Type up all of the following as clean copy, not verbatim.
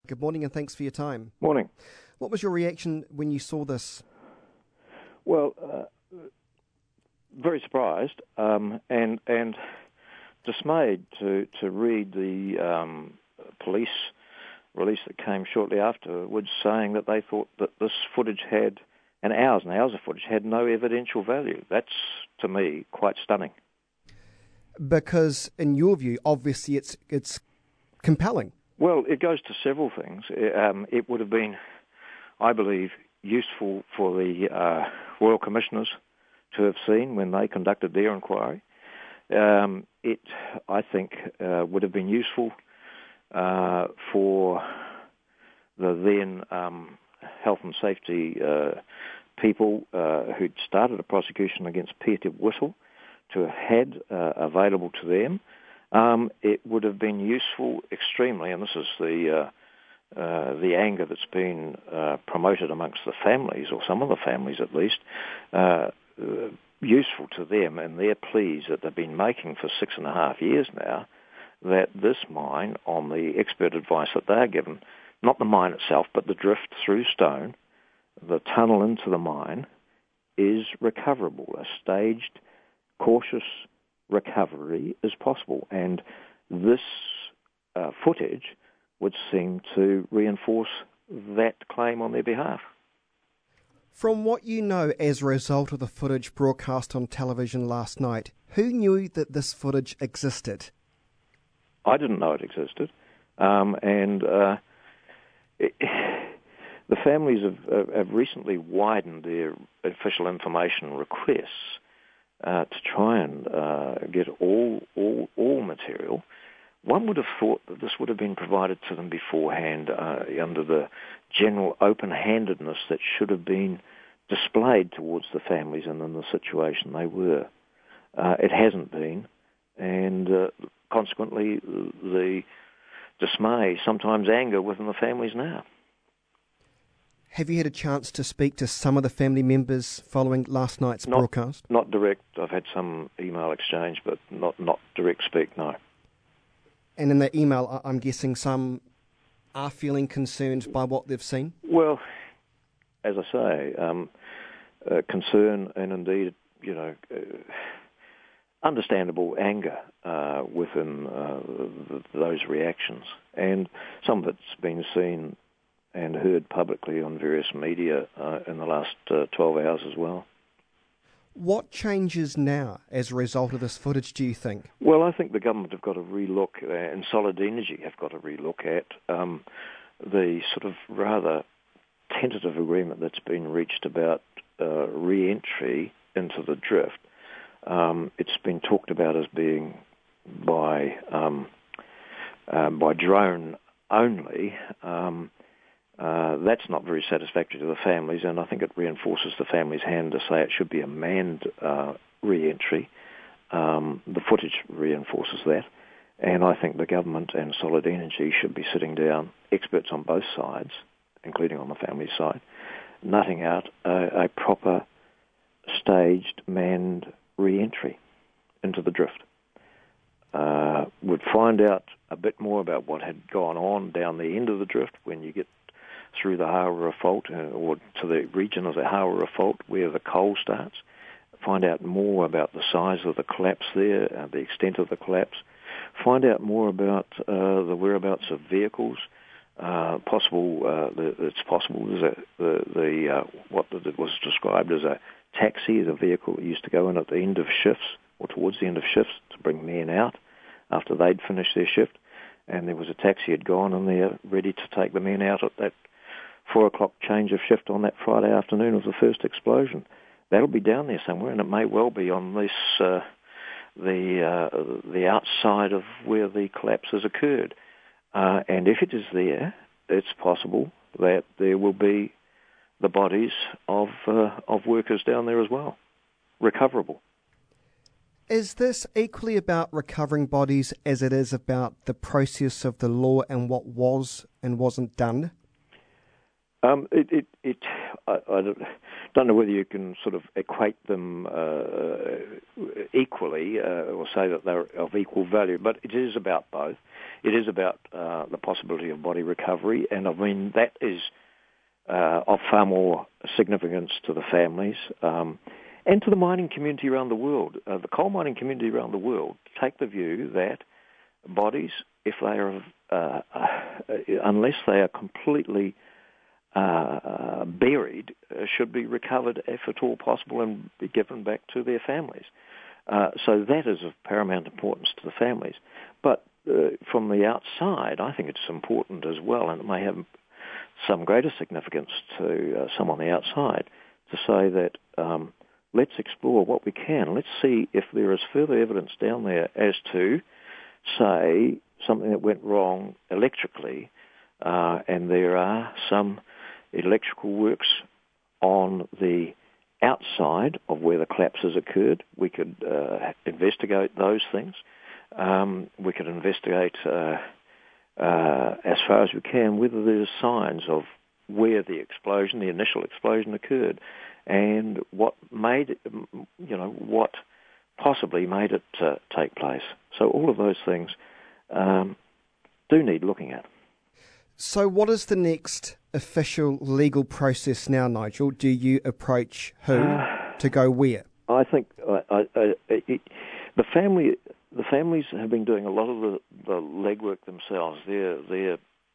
Good morning and thanks for your time. Morning. What was your reaction when you saw this? Well, very surprised and dismayed to read the police release that came shortly afterwards saying that they thought that this footage had, and hours of footage, had no evidential value. That's, to me, quite stunning. Because, in your view, obviously it's compelling. Well, it goes to several things. It would have been, I believe, useful for the Royal Commissioners to have seen when they conducted their inquiry. It, I think, would have been useful for the then health and safety people who'd started a prosecution against Peter Whittle to have had available to them. It would have been useful extremely, and this is the anger that's been promoted amongst the families, or some of the families at least, useful to them and their pleas that they've been making for 6.5 years now, that this mine, on the expert advice that they're given, not the mine itself, but the drift through stone, the tunnel into the mine, is recoverable. A staged, cautious recovery is possible. And this footage would seem to reinforce that claim on their behalf. From what you know as a result of the footage broadcast on television last night, who knew that this footage existed? I didn't know it existed. The families have recently widened their official information requests to try and get all material. One would have thought that this would have been provided to them beforehand under the general open-handedness that should have been displayed towards the families and in the situation they were. It hasn't been, and consequently the dismay, sometimes anger within the families now. Have you had a chance to speak to some of the family members following last night's broadcast? Not direct. I've had some email exchange, but not direct speak, no. And in the email, I'm guessing some are feeling concerned by what they've seen? Well, as I say, concern and indeed, understandable anger within those reactions. And some of it's been seen and heard publicly on various media in the last 12 hours as well. What changes now as a result of this footage, do you think? Well, I think the government have got to relook, and Solid Energy have got to relook at the sort of rather tentative agreement that's been reached about re-entry into the drift. It's been talked about as being by drone only. That's not very satisfactory to the families, and I think it reinforces the families' hand to say it should be a manned re-entry. The footage reinforces that, and I think the government and Solid Energy should be sitting down, experts on both sides, including on the family side, nutting out a proper staged manned re-entry into the drift. Would find out a bit more about what had gone on down the end of the drift when you get through the Hawera Fault or to the region of the Hawera Fault where the coal starts. Find out more about the size of the collapse there, the extent of the collapse. Find out more about the whereabouts of vehicles. It's possible what was described as a taxi, the vehicle that used to go in at the end of shifts or towards the end of shifts to bring men out after they'd finished their shift. And there was a taxi had gone in there ready to take the men out at that 4 o'clock change of shift on that Friday afternoon of the first explosion. That'll be down there somewhere, and it may well be on this the outside of where the collapse has occurred. And if it is there, it's possible that there will be the bodies of workers down there as well, recoverable. Is this equally about recovering bodies as it is about the process of the law and what was and wasn't done? I don't know whether you can sort of equate them equally or say that they're of equal value, but it is about both. It is about the possibility of body recovery, and I mean that is of far more significance to the families and to the mining community around the world. The coal mining community around the world take the view that bodies, if they are, unless they are completely buried, should be recovered if at all possible and be given back to their families. So that is of paramount importance to the families. But from the outside, I think it's important as well, and it may have some greater significance to some on the outside, to say that let's explore what we can. Let's see if there is further evidence down there as to, say, something that went wrong electrically, and there are some electrical works on the outside of where the collapses occurred. We could investigate those things. We could investigate as far as we can whether there's signs of where the initial explosion occurred, and what made it, what possibly made it take place. So all of those things do need looking at. So what is the next official legal process now, Nigel? Do you approach who to go where? I think the families have been doing a lot of the legwork themselves. Their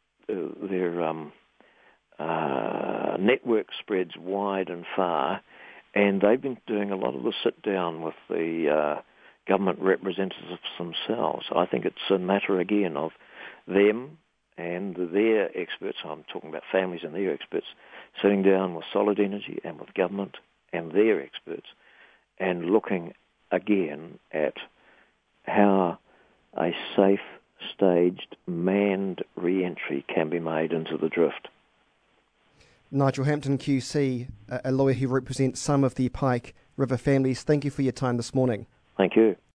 network spreads wide and far, and they've been doing a lot of the sit down with the government representatives themselves. I think it's a matter again of them and their experts, I'm talking about families and their experts, sitting down with Solid Energy and with government and their experts and looking again at how a safe, staged, manned re-entry can be made into the drift. Nigel Hampton QC, a lawyer who represents some of the Pike River families, thank you for your time this morning. Thank you.